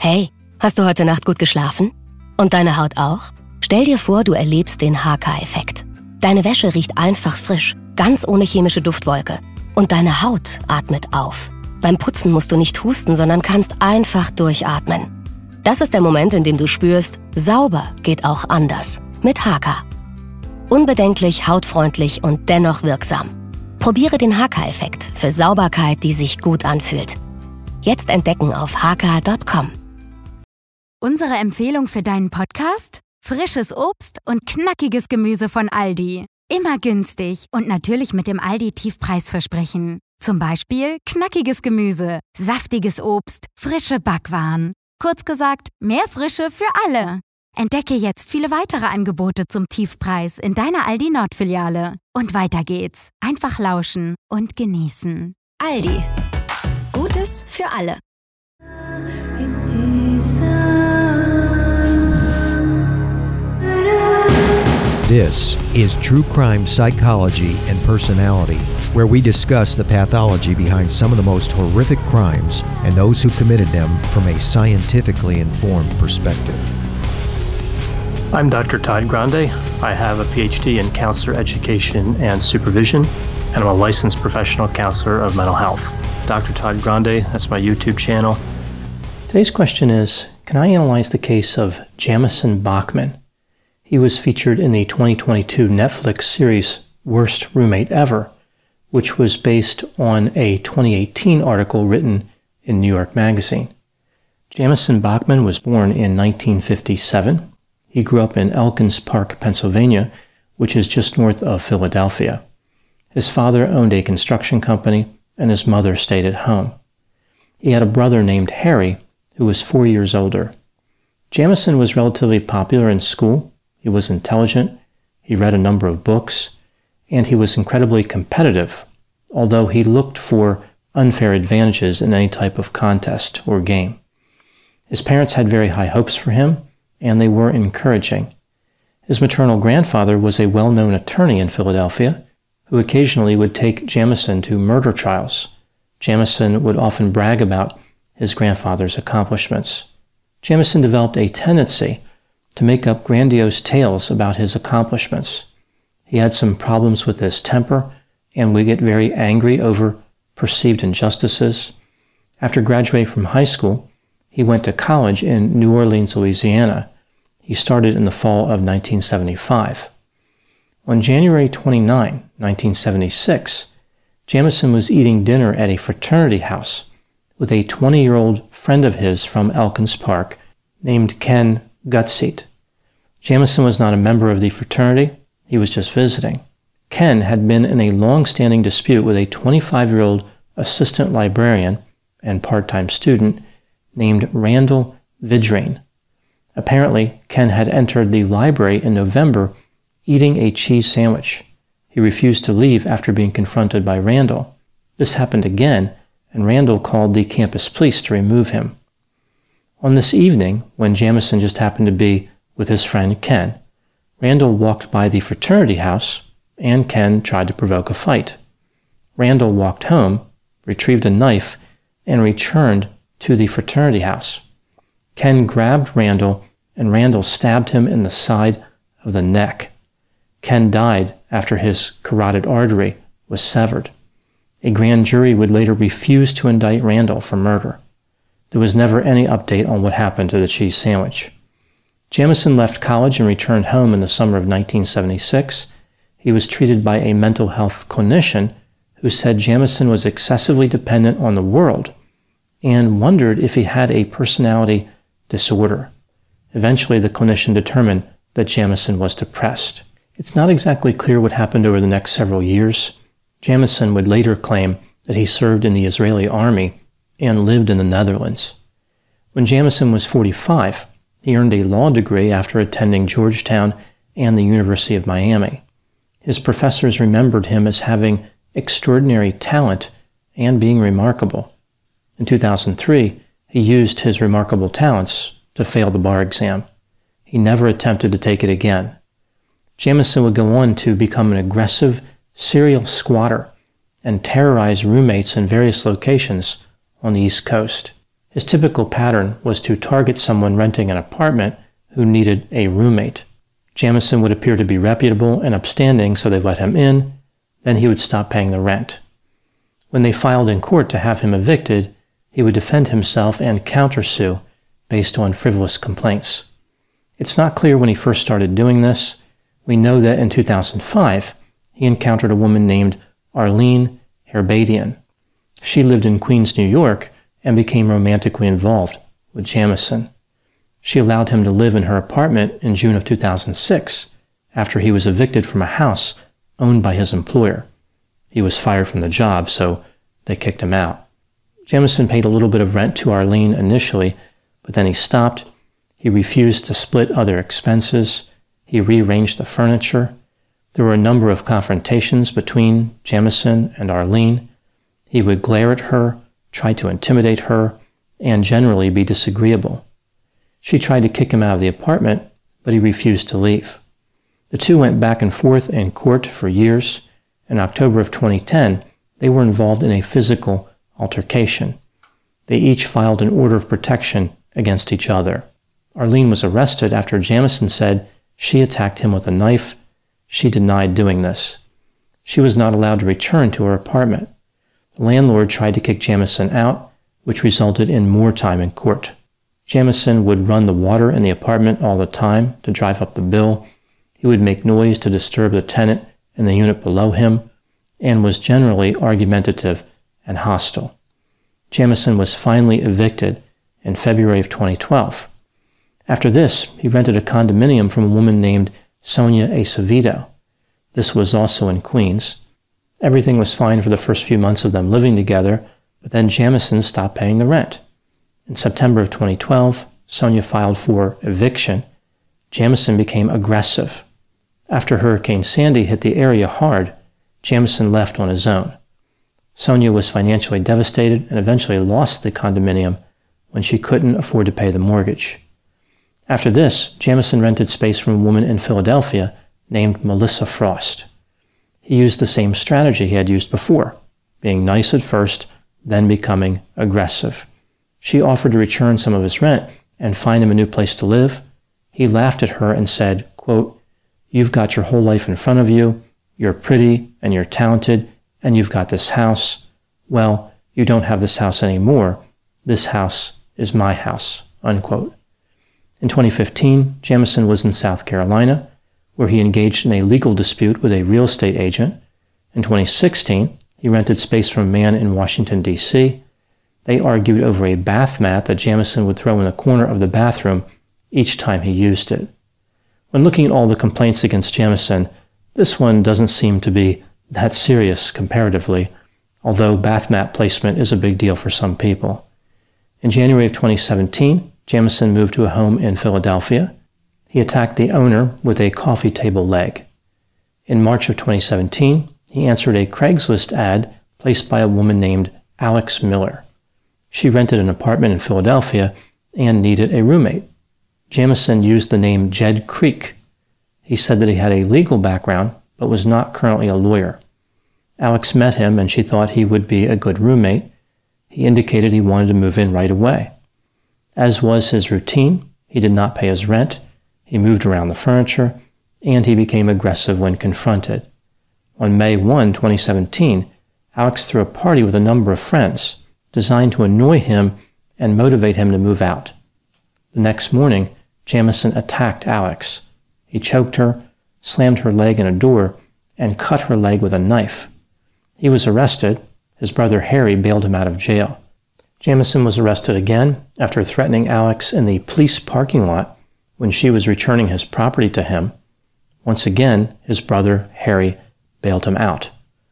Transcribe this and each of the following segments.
Hey, hast du heute Nacht gut geschlafen? Und deine Haut auch? Stell dir vor, du erlebst den HK-Effekt. Deine Wäsche riecht einfach frisch, ganz ohne chemische Duftwolke. Und deine Haut atmet auf. Beim Putzen musst du nicht husten, sondern kannst einfach durchatmen. Das ist der Moment, in dem du spürst, sauber geht auch anders. Mit HK. Unbedenklich, hautfreundlich und dennoch wirksam. Probiere den HK-Effekt für Sauberkeit, die sich gut anfühlt. Jetzt entdecken auf hk.com. Unsere Empfehlung für deinen Podcast? Frisches Obst und knackiges Gemüse von Aldi. Immer günstig und natürlich mit dem Aldi-Tiefpreisversprechen. Zum Beispiel knackiges Gemüse, saftiges Obst, frische Backwaren. Kurz gesagt, mehr Frische für alle. Entdecke jetzt viele weitere Angebote zum Tiefpreis in deiner Aldi Nord-Filiale. Und weiter geht's. Einfach lauschen und genießen. Aldi. Gutes für alle. This is True Crime Psychology and Personality, where we discuss the pathology behind some of the most horrific crimes and those who committed them from a scientifically informed perspective. I'm Dr. Todd Grande. I have a PhD in counselor education and supervision, and I'm a licensed professional counselor of mental health. Dr. Todd Grande, that's my YouTube channel. Today's question is, can I analyze the case of Jamison Bachman? He was featured in the 2022 Netflix series Worst Roommate Ever, which was based on a 2018 article written in New York Magazine. Jamison Bachman was born in 1957. He grew up in Elkins Park, Pennsylvania, which is just north of Philadelphia. His father owned a construction company, and his mother stayed at home. He had a brother named Harry, who was 4 years older. Jamison was relatively popular in school. He was intelligent, he read a number of books, and he was incredibly competitive, although he looked for unfair advantages in any type of contest or game. His parents had very high hopes for him, and they were encouraging. His maternal grandfather was a well-known attorney in Philadelphia, who occasionally would take Jamison to murder trials. Jamison would often brag about his grandfather's accomplishments. Jamison developed a tendency to make up grandiose tales about his accomplishments. He had some problems with his temper and would get very angry over perceived injustices. After graduating from high school, he went to college in New Orleans, Louisiana. He started in the fall of 1975. On January 29, 1976, Jamison was eating dinner at a fraternity house with a 20-year-old friend of his from Elkins Park named Ken Gutseat. Jamison was not a member of the fraternity, he was just visiting. Ken had been in a long-standing dispute with a 25-year-old assistant librarian and part-time student named Randall Vidrain. Apparently, Ken had entered the library in November eating a cheese sandwich. He refused to leave after being confronted by Randall. This happened again, and Randall called the campus police to remove him. On this evening, when Jamison just happened to be with his friend Ken, Randall walked by the fraternity house, and Ken tried to provoke a fight. Randall walked home, retrieved a knife, and returned to the fraternity house. Ken grabbed Randall, and Randall stabbed him in the side of the neck. Ken died after his carotid artery was severed. A grand jury would later refuse to indict Randall for murder. There was never any update on what happened to the cheese sandwich. Jamison left college and returned home in the summer of 1976. He was treated by a mental health clinician who said Jamison was excessively dependent on the world and wondered if he had a personality disorder. Eventually, the clinician determined that Jamison was depressed. It's not exactly clear what happened over the next several years. Jamison would later claim that he served in the Israeli army and lived in the Netherlands. When Jamison was 45, he earned a law degree after attending Georgetown and the University of Miami. His professors remembered him as having extraordinary talent and being remarkable. In 2003, he used his remarkable talents to fail the bar exam. He never attempted to take it again. Jamison would go on to become an aggressive serial squatter and terrorize roommates in various locations on the East Coast. His typical pattern was to target someone renting an apartment who needed a roommate. Jamison would appear to be reputable and upstanding, so they let him in. Then he would stop paying the rent. When they filed in court to have him evicted, he would defend himself and countersue based on frivolous complaints. It's not clear when he first started doing this. We know that in 2005, he encountered a woman named Arlene Herbadian. She lived in Queens, New York, and became romantically involved with Jamison. She allowed him to live in her apartment in June of 2006, after he was evicted from a house owned by his employer. He was fired from the job, so they kicked him out. Jamison paid a little bit of rent to Arlene initially, but then he stopped. He refused to split other expenses. He rearranged the furniture. There were a number of confrontations between Jamison and Arlene. He would glare at her, try to intimidate her, and generally be disagreeable. She tried to kick him out of the apartment, but he refused to leave. The two went back and forth in court for years. In October of 2010, they were involved in a physical altercation. They each filed an order of protection against each other. Arlene was arrested after Jamison said she attacked him with a knife. She denied doing this. She was not allowed to return to her apartment. The landlord tried to kick Jamison out, which resulted in more time in court. Jamison would run the water in the apartment all the time to drive up the bill. He would make noise to disturb the tenant in the unit below him, and was generally argumentative and hostile. Jamison was finally evicted in February of 2012. After this, he rented a condominium from a woman named Sonia Acevedo. This was also in Queens. Everything was fine for the first few months of them living together, but then Jamison stopped paying the rent. In September of 2012, Sonia filed for eviction. Jamison became aggressive. After Hurricane Sandy hit the area hard, Jamison left on his own. Sonia was financially devastated and eventually lost the condominium when she couldn't afford to pay the mortgage. After this, Jamison rented space from a woman in Philadelphia named Melissa Frost. He used the same strategy he had used before, being nice at first, then becoming aggressive. She offered to return some of his rent and find him a new place to live. He laughed at her and said, quote, "You've got your whole life in front of you. You're pretty and you're talented and you've got this house. Well, you don't have this house anymore. This house is my house," unquote. In 2015, Jamison was in South Carolina, where he engaged in a legal dispute with a real estate agent. In 2016, he rented space from a man in Washington, D.C. They argued over a bath mat that Jamison would throw in the corner of the bathroom each time he used it. When looking at all the complaints against Jamison, this one doesn't seem to be that serious comparatively, although bath mat placement is a big deal for some people. In January of 2017, Jamison moved to a home in Philadelphia. He attacked the owner with a coffee table leg. In March of 2017, he answered a Craigslist ad placed by a woman named Alex Miller. She rented an apartment in Philadelphia and needed a roommate. Jamison used the name Jed Creek. He said that he had a legal background, but was not currently a lawyer. Alex met him and she thought he would be a good roommate. He indicated he wanted to move in right away. As was his routine, he did not pay his rent, he moved around the furniture, and he became aggressive when confronted. On May 1, 2017, Alex threw a party with a number of friends, designed to annoy him and motivate him to move out. The next morning, Jamison attacked Alex. He choked her, slammed her leg in a door, and cut her leg with a knife. He was arrested. His brother Harry bailed him out of jail. Jamison was arrested again after threatening Alex in the police parking lot when she was returning his property to him. Once again, his brother Harry bailed him out.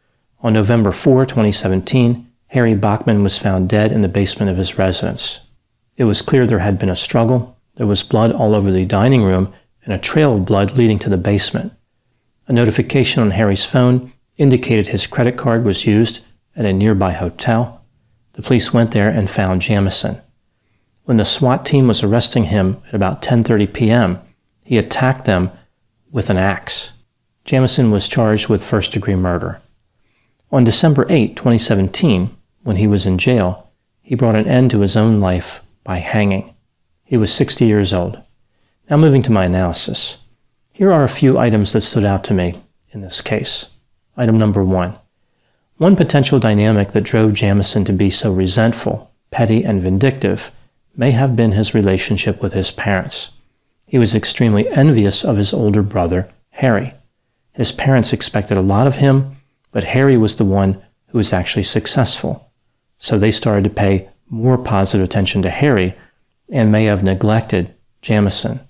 On November 4, 2017, Harry Bachman was found dead in the basement of his residence. It was clear there had been a struggle. There was blood all over the dining room and a trail of blood leading to the basement. A notification on Harry's phone indicated his credit card was used at a nearby hotel. The police went there and found Jamison. When the SWAT team was arresting him at about 10:30 p.m., he attacked them with an axe. Jamison was charged with first-degree murder. On December 8, 2017, when he was in jail, he brought an end to his own life by hanging. He was 60 years old. Now moving to my analysis. Here are a few items that stood out to me in this case. Item number 1. One potential dynamic that drove Jamison to be so resentful, petty, and vindictive may have been his relationship with his parents. He was extremely envious of his older brother, Harry. His parents expected a lot of him, but Harry was the one who was actually successful. So they started to pay more positive attention to Harry and may have neglected Jamison.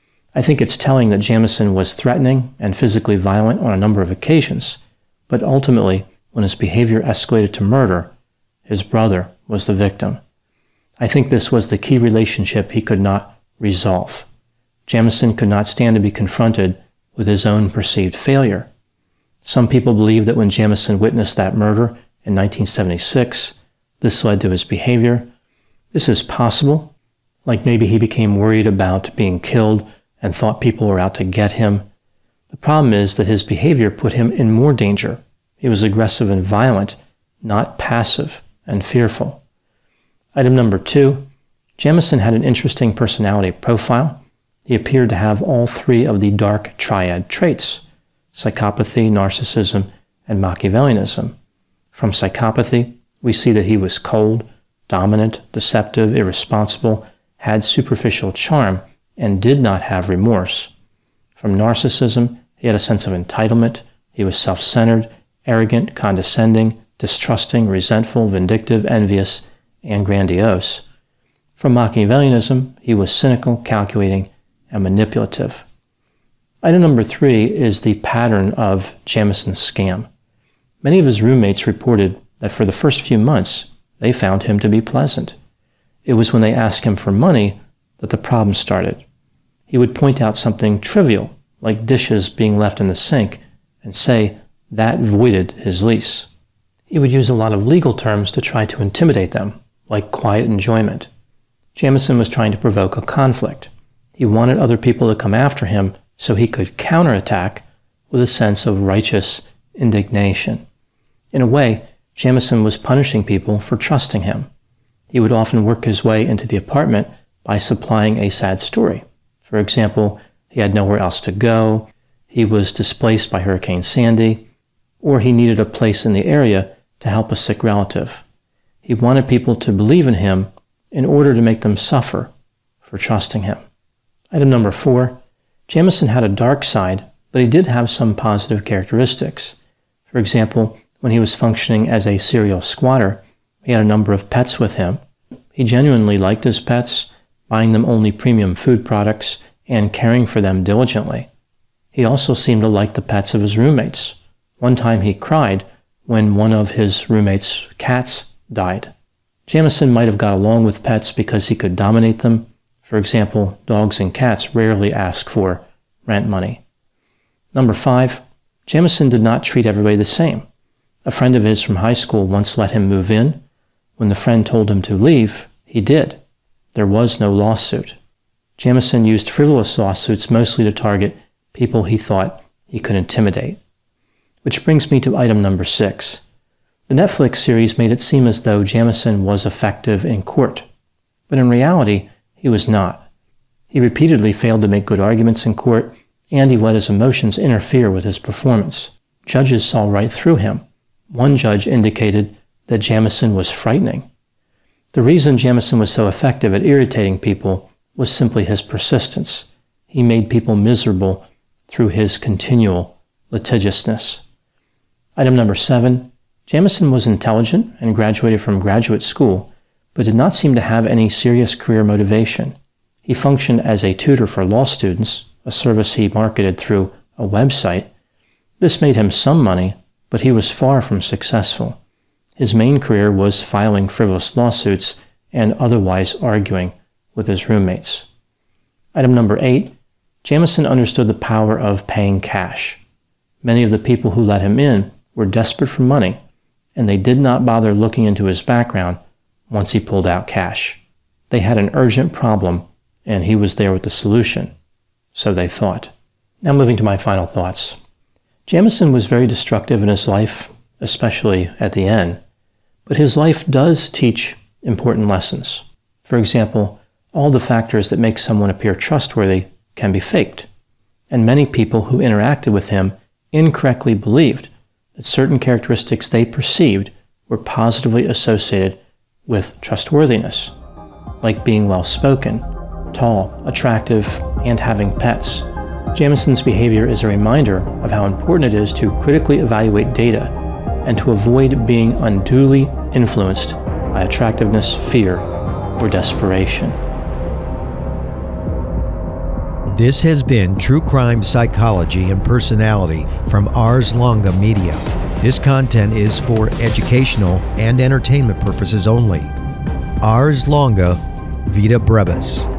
I think it's telling that Jamison was threatening and physically violent on a number of occasions, but ultimately, when his behavior escalated to murder, his brother was the victim. I think this was the key relationship he could not resolve. Jamison could not stand to be confronted with his own perceived failure. Some people believe that when Jamison witnessed that murder in 1976, this led to his behavior. This is possible, like maybe he became worried about being killed and thought people were out to get him. The problem is that his behavior put him in more danger. He was aggressive and violent, not passive and fearful. Item number 2, Jamison had an interesting personality profile. He appeared to have all 3 of the dark triad traits: psychopathy, narcissism, and Machiavellianism. From psychopathy, we see that he was cold, dominant, deceptive, irresponsible, had superficial charm, and did not have remorse. From narcissism, he had a sense of entitlement. He was self-centered, arrogant, condescending, distrusting, resentful, vindictive, envious, and grandiose. From Machiavellianism, he was cynical, calculating, and manipulative. Item number 3 is the pattern of Jamison's scam. Many of his roommates reported that for the first few months, they found him to be pleasant. It was when they asked him for money that the problem started. He would point out something trivial, like dishes being left in the sink, and say that voided his lease. He would use a lot of legal terms to try to intimidate them, like quiet enjoyment. Jamison was trying to provoke a conflict. He wanted other people to come after him so he could counterattack with a sense of righteous indignation. In a way, Jamison was punishing people for trusting him. He would often work his way into the apartment by supplying a sad story. For example, he had nowhere else to go, he was displaced by Hurricane Sandy, or he needed a place in the area to help a sick relative. He wanted people to believe in him in order to make them suffer for trusting him. Item number 4, Jamison had a dark side, but he did have some positive characteristics. For example, when he was functioning as a serial squatter, he had a number of pets with him. He genuinely liked his pets, buying them only premium food products and caring for them diligently. He also seemed to like the pets of his roommates. One time he cried when one of his roommates' cats died. Jamison might have got along with pets because he could dominate them. For example, dogs and cats rarely ask for rent money. Number 5, Jamison did not treat everybody the same. A friend of his from high school once let him move in. When the friend told him to leave, he did. There was no lawsuit. Jamison used frivolous lawsuits mostly to target people he thought he could intimidate. Which brings me to item number 6. The Netflix series made it seem as though Jamison was effective in court, but in reality, he was not. He repeatedly failed to make good arguments in court, and he let his emotions interfere with his performance. Judges saw right through him. One judge indicated that Jamison was frightening. The reason Jamison was so effective at irritating people was simply his persistence. He made people miserable through his continual litigiousness. Item number 7, Jamison was intelligent and graduated from graduate school, but did not seem to have any serious career motivation. He functioned as a tutor for law students, a service he marketed through a website. This made him some money, but he was far from successful. His main career was filing frivolous lawsuits and otherwise arguing with his roommates. Item number 8, Jamison understood the power of paying cash. Many of the people who let him in were desperate for money, and they did not bother looking into his background once he pulled out cash. They had an urgent problem, and he was there with the solution, so they thought. Now moving to my final thoughts. Jamison was very destructive in his life, especially at the end, but his life does teach important lessons. For example, all the factors that make someone appear trustworthy can be faked, and many people who interacted with him incorrectly believed that certain characteristics they perceived were positively associated with trustworthiness, like being well-spoken, tall, attractive, and having pets. Jamison's behavior is a reminder of how important it is to critically evaluate data and to avoid being unduly influenced by attractiveness, fear, or desperation. This has been True Crime Psychology and Personality from Ars Longa Media. This content is for educational and entertainment purposes only. Ars Longa, Vita Brevis.